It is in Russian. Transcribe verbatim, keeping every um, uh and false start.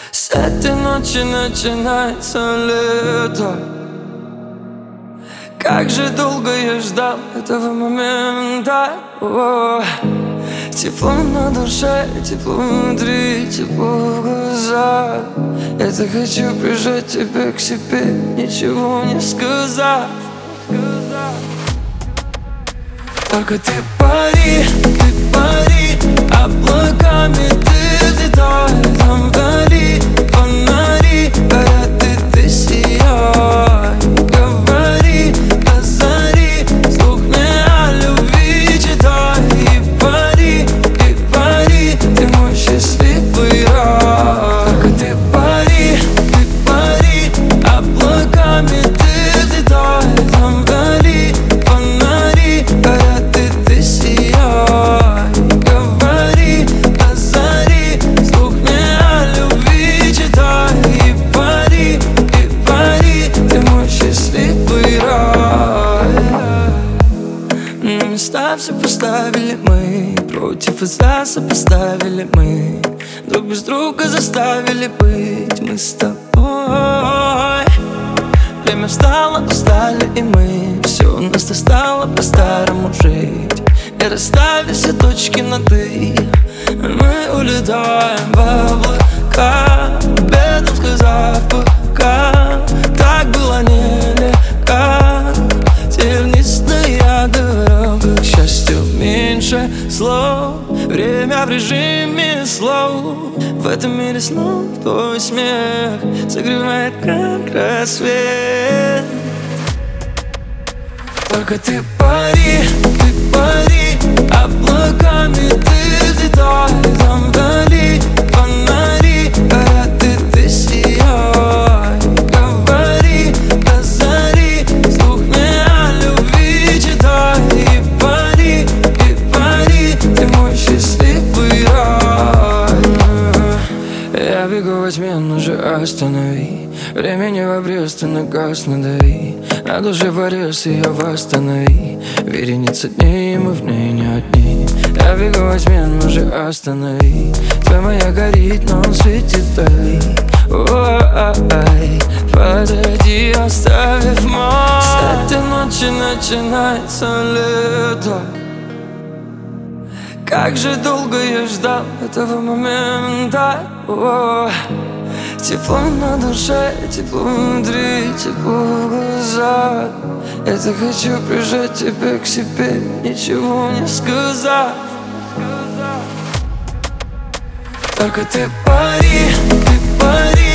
С этой ночи начинается лето. Как же долго я ждал этого момента. О, тепло на душе, тепло внутри, тепло в глазах. Я так хочу прижать тебя к себе, ничего не сказав. Только ты пари, ты пари, облаками ты взлетай. Там вдали фонари горят, и ты сияй. Говори до зари, вслух мне о любви читай. И пари, и пари, ты мой счастливый рай. Только ты пари, ты пари, облаками ты взлетай. Там вдали фонари горят, и ты сияй. Говори до зари, вслух мне о любви читай. И пари, и пари, ты мой счастливый рай. На места все поставили мы, против и за сопоставили мы, друг без друга заставили быть мы с тобой. Время встало, устали и мы, все у нас стало по-старому жить. И расставили все точки над «и», мы улетаем в облака, бедом сказав пока. Так было нелегко, тернистая дорога к счастью меньше слов. Время в режиме слов. В этом мире снов твой смех согревает, как рассвет. Только ты пари, ты пари, облаками ты взлетай. Там вдали фонари горят, и ты сияй. Говори до зари, вслух мне о любви читай. И пари, и пари, ты мой счастливый рай. Я бегу во тьме, но же останови. Времени в обрез, ты на газ надави. На душе порез, ее восстанови. Вереница дней, мы в ней не одни. Я бегу во тьме, но же останови. Твоя моя горит, но он светит вдали. Ой, подойди, оставив мой. С этой ночи начинается лето. Как же долго я ждал этого момента. О, тепло на душе, тепло внутри, тепло в глазах. Я так хочу прижать тебя к себе, ничего не сказав. Только ты пари, ты пари,